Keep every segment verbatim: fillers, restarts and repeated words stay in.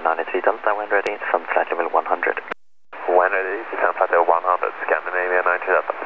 ninety-three Delta, when ready, from flight level one hundred. When ready, descend flight level one hundred, Scandinavia ninety-three Delta.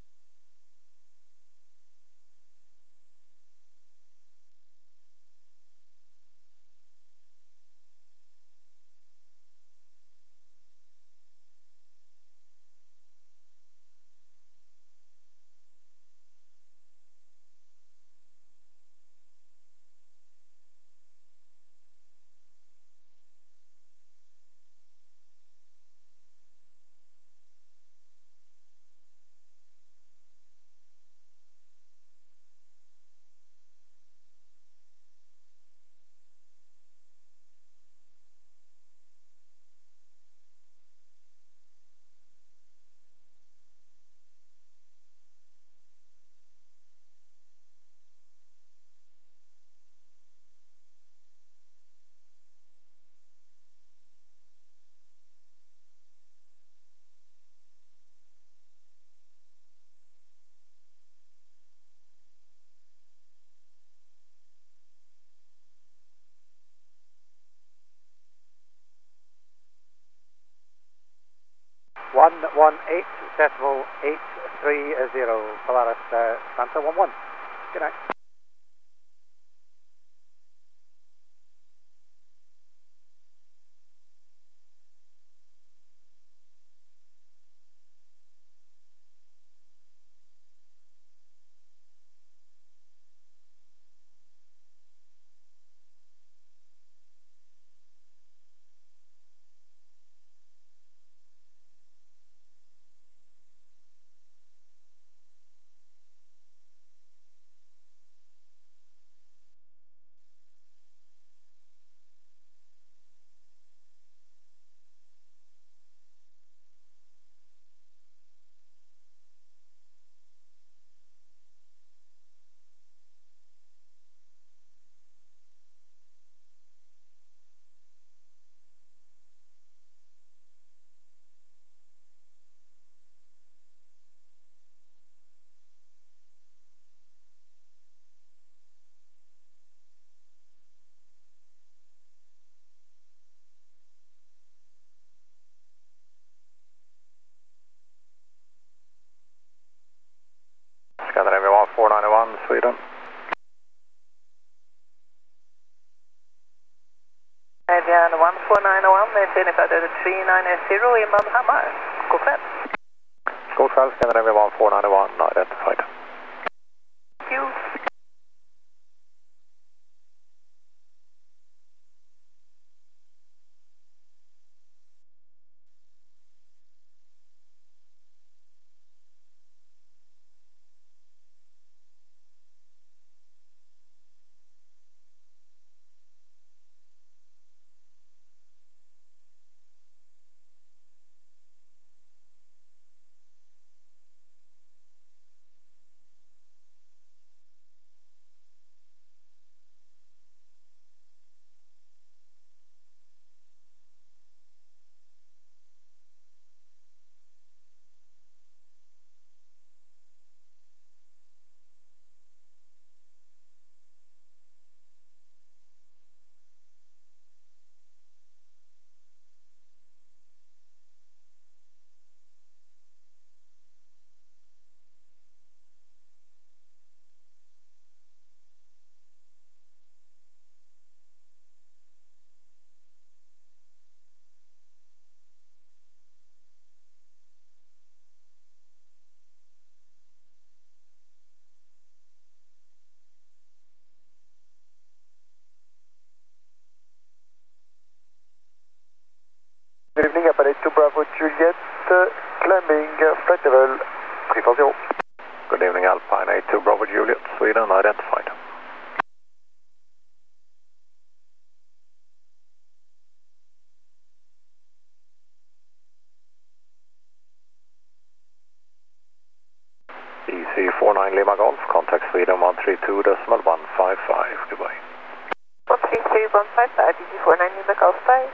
one one eight, decimal eight three zero, Polaris uh, Santa one one. Good night. Scandinavia one four nine one, Sweden. Scandinavia one four nine one, Jennifer three nine zero, inbound Hammar. God kväll. God kväll, Scandinavia one four nine one, identified. Thank you. Good evening, Appalachia two Bravo Juliet, uh, climbing uh, flight level three four zero. Good evening, Alpine eight two Bravo Juliet, Sweden, identified. E C four nine Lima Golf, contact Sweden one three two decimal one five five, goodbye. one three two one five five, D G four nine Lima Golf, bye.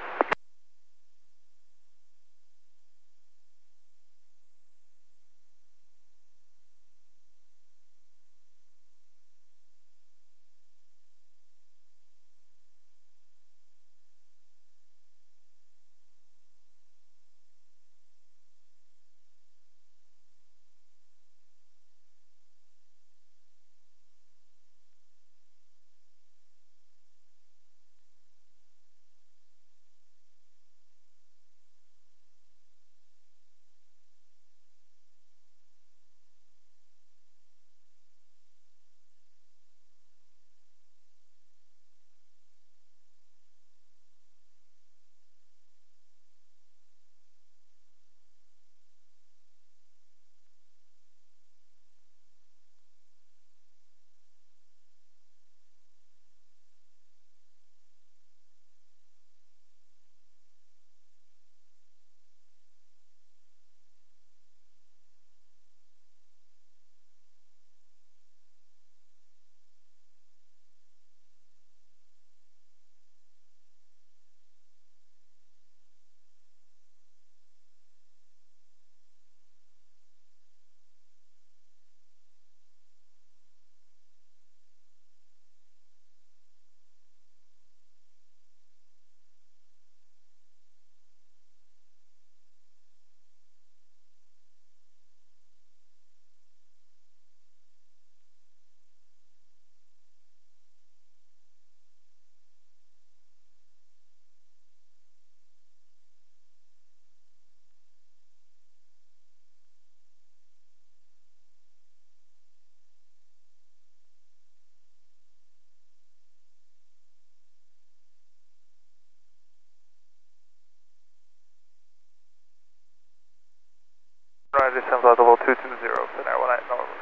two two zero, Scenario one eight November.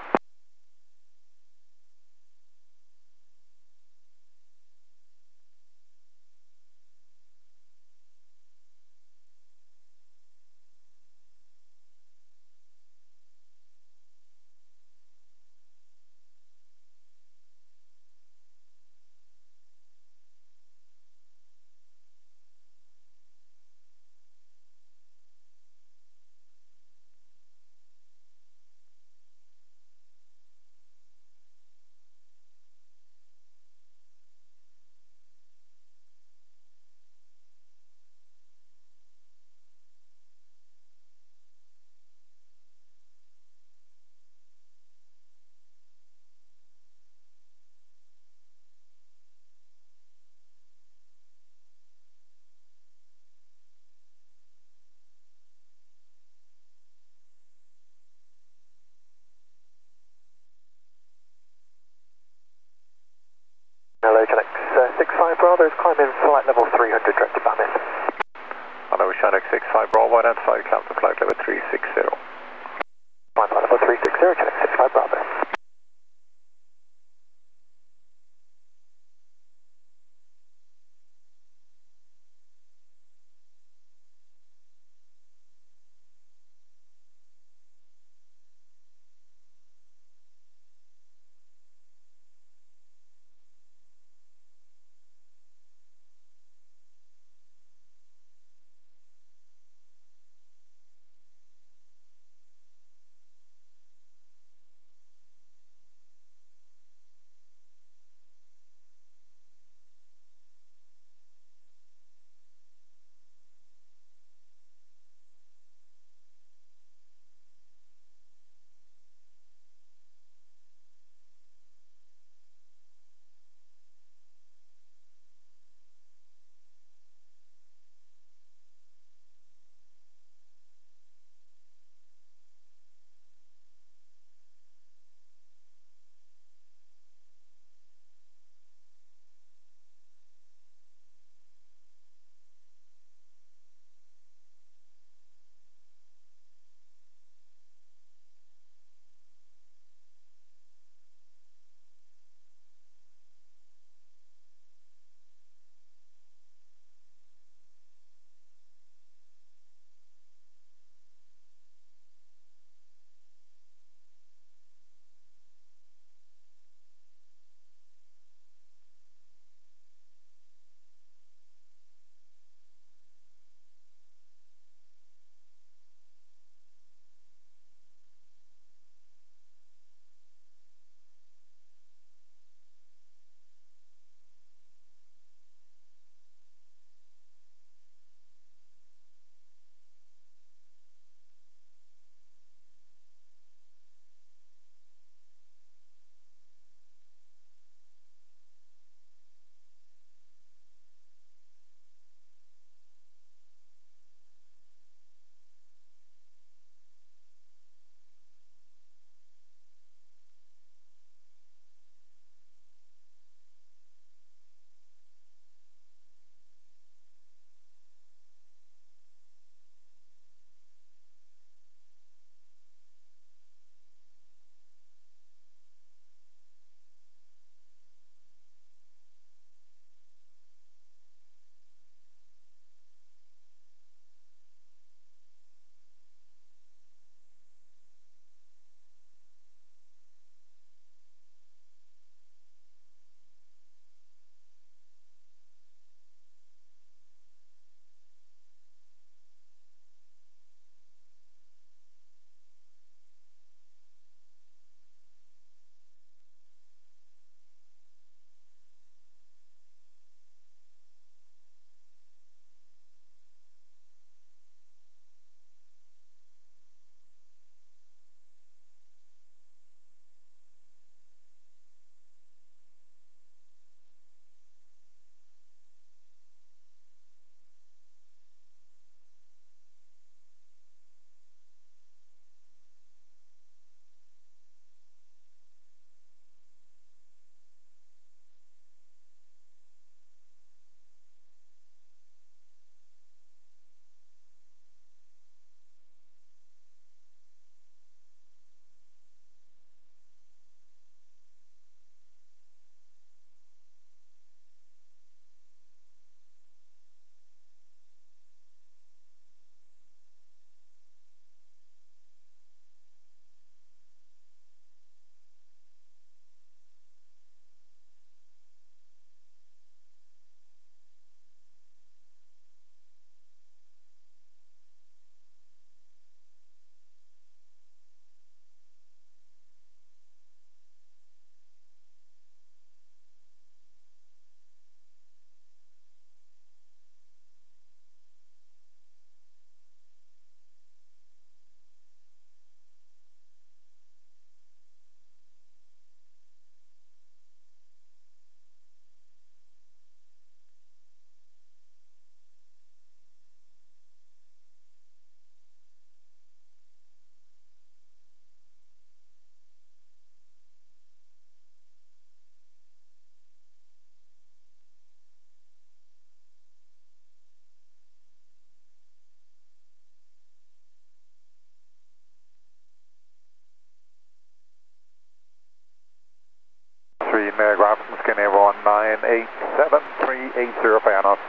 Hello, Chinook uh, six five Bravo is climbing flight level three hundred, directed by Miss. Hello, Chinook six five Bravo, identified, climb to flight level three six zero. Flight level three six zero, Chinook six five Bravo. eight seven three eight zero Piano.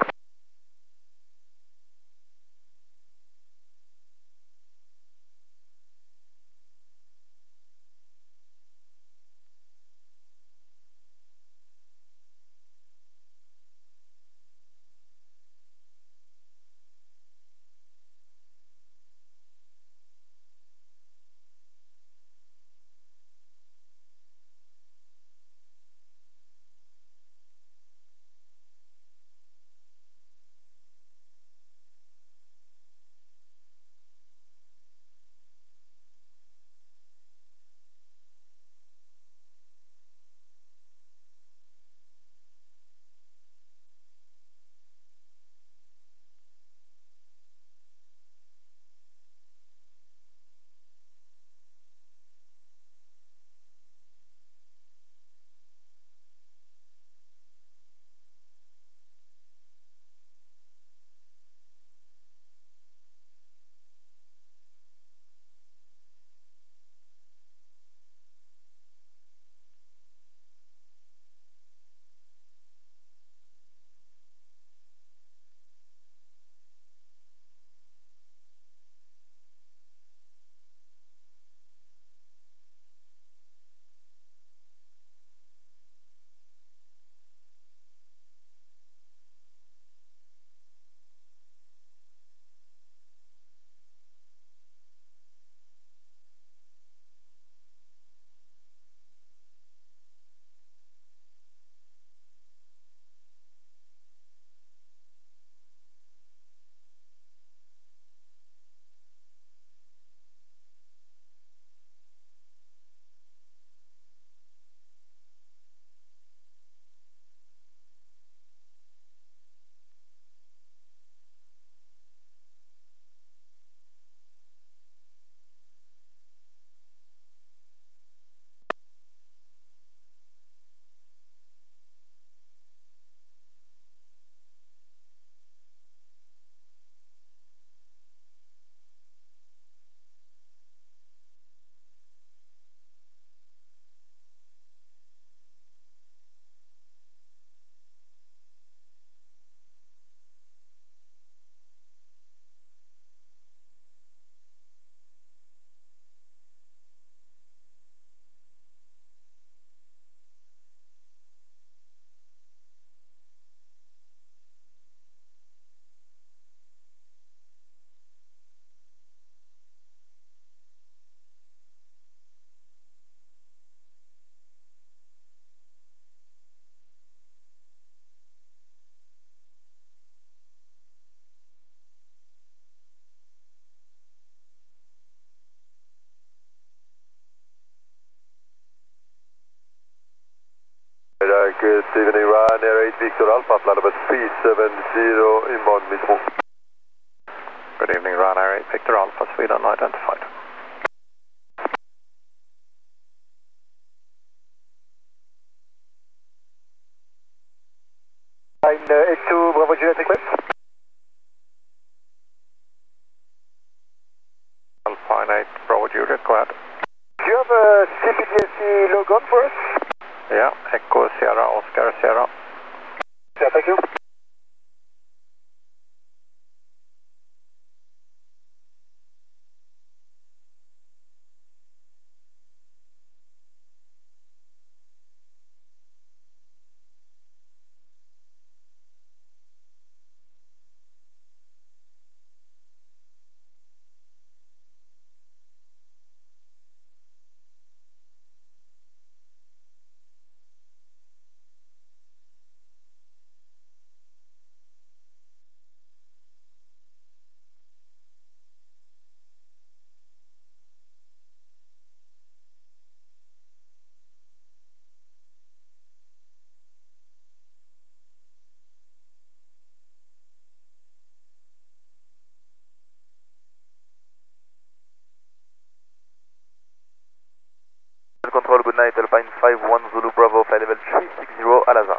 Good evening, Ryanair eight Victor Alpha, flight number three seven zero, inbound Mismo. Good evening, Ryanair eight Victor Alpha, Sweden identified. Line uh, eight two Bravo Juliet Eclipse. Alpine eight Bravo Juliet, go ahead. Do you have a C P D S C log on for us? Yeah, Echo Sierra, Oscar Sierra. Yeah, thank you. Control, good night, Alpine five one Zulu Bravo, flight level three six zero, Alaza.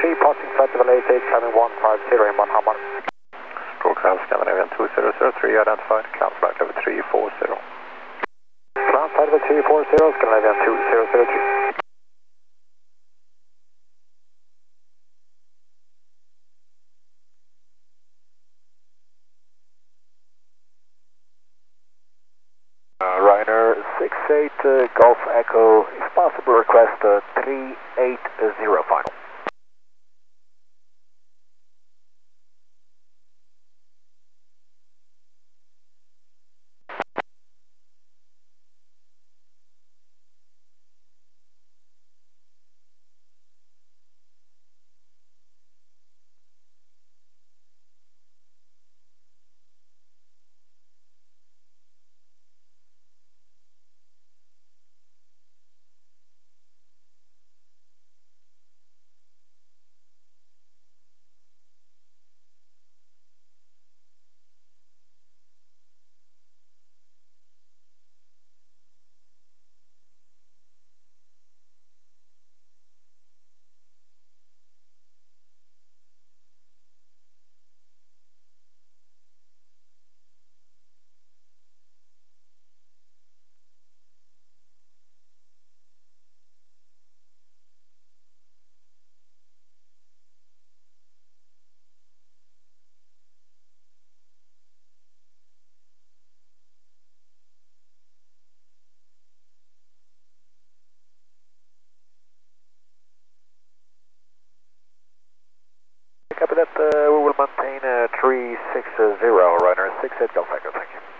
three, passing flight level eight eight, climbing one five zero, inbound Hamar. Stroke Alpha Scandinavian two zero zero three identified, climb flight level three four zero. Climb flight level three four zero, Scandinavian two zero zero three. Uh, Ryanair six eight uh, Golf Echo, if possible request uh, three eight zero final. Copy that, uh, we will maintain uh, three six zero, Ryanair six eight Golf Echo, thank you.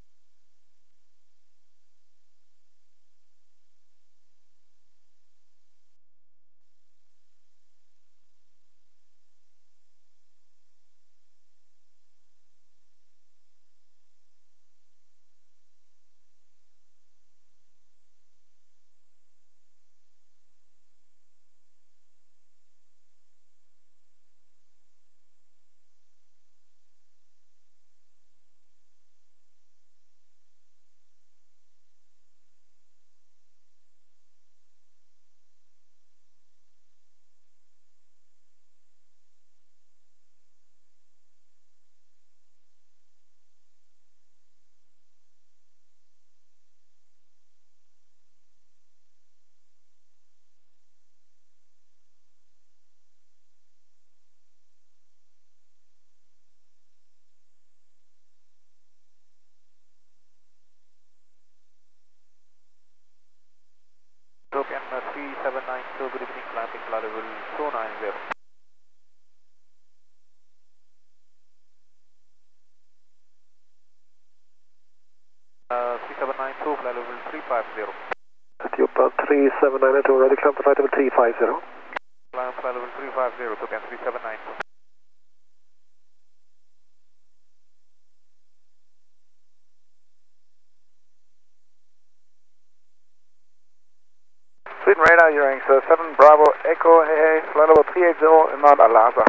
Ethiopian uh, three seven nine two, good evening, climbing flight level two nine zero. Uh, three seven nine two, flight level three five zero. Ethiopia three seven nine two, ready, climb to flight level three five zero. Climb flight level three five zero, Ethiopian three seven nine two. Sweden radar, hearing uh, seven Bravo Echo, hey hey, flight level three eight zero, inbound Al-Asa.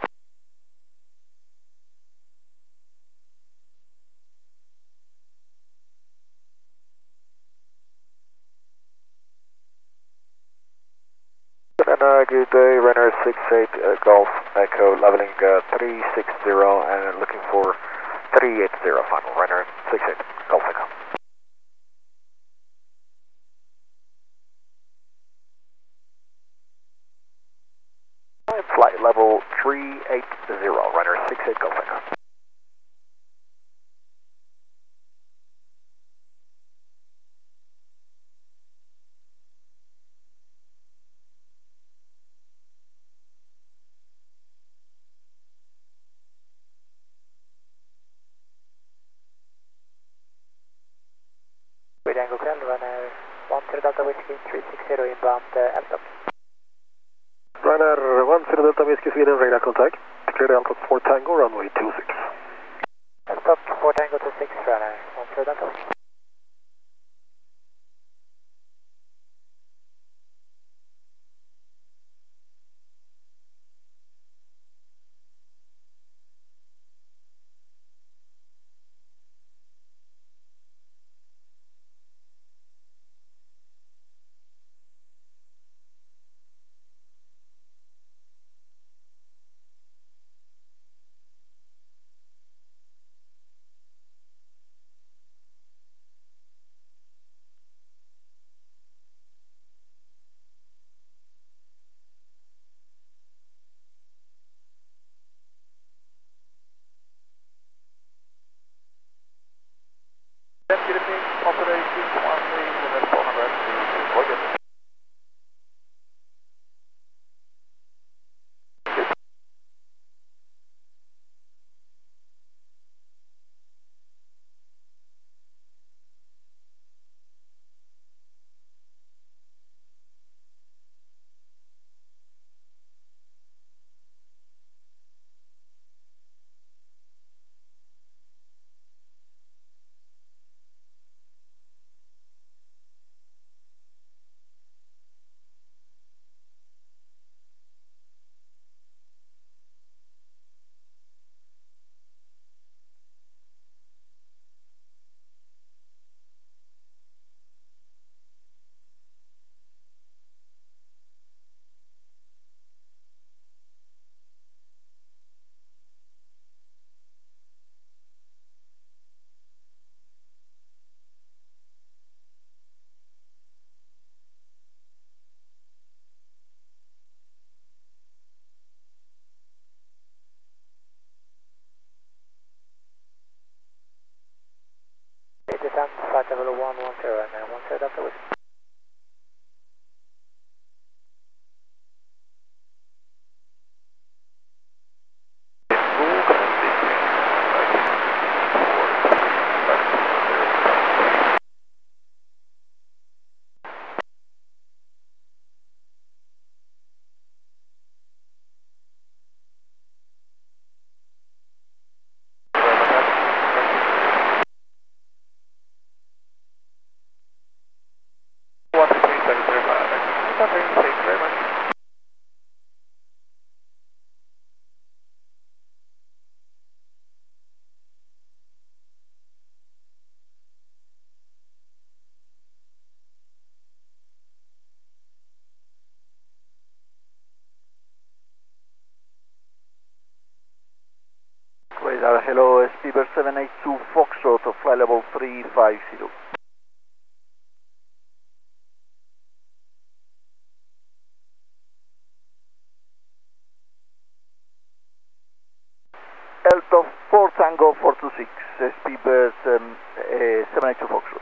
And uh, good day, Ryanair six eight uh, Golf Echo, leveling uh, three six zero and looking for three eight zero final, Ryanair six eight Golf Echo. Flight level three eight zero, Ryanair six eight Golf Echo. With Angle ten, Ryanair one zero Delta Whiskey three six zero, inbound uh, L-stop. Ryanair one zero Delta Whiskey Sweden, radar contact. Declared Alpha four Tango, runway two six. L-stop four Tango two six, Ryanair one zero Delta Whiskey. level one one zero and one zero Delta Whiskey. Radar, hello, Speedbird seven eight two Foxtrot, fly level three five zero. Delta four Tango four two six, Speedbird um, uh, seven eight two Foxtrot.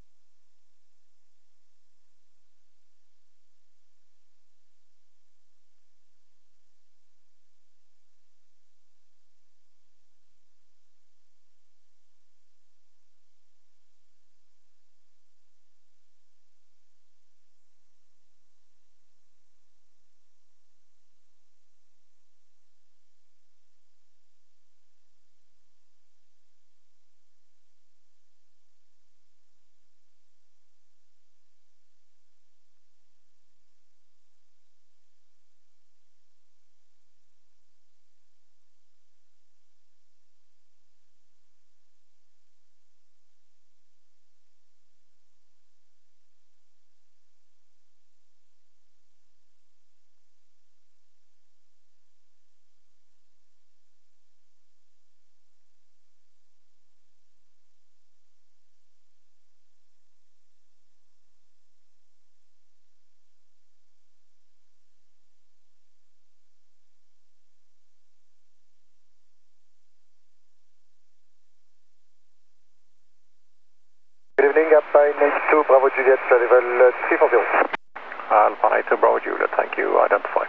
Good evening, Alpine eight two Bravo Juliet, level three four zero. Alpine eight two Bravo Juliet, thank you, identified.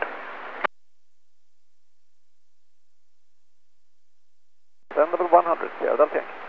Then level one hundred, clear, Delta Yankee.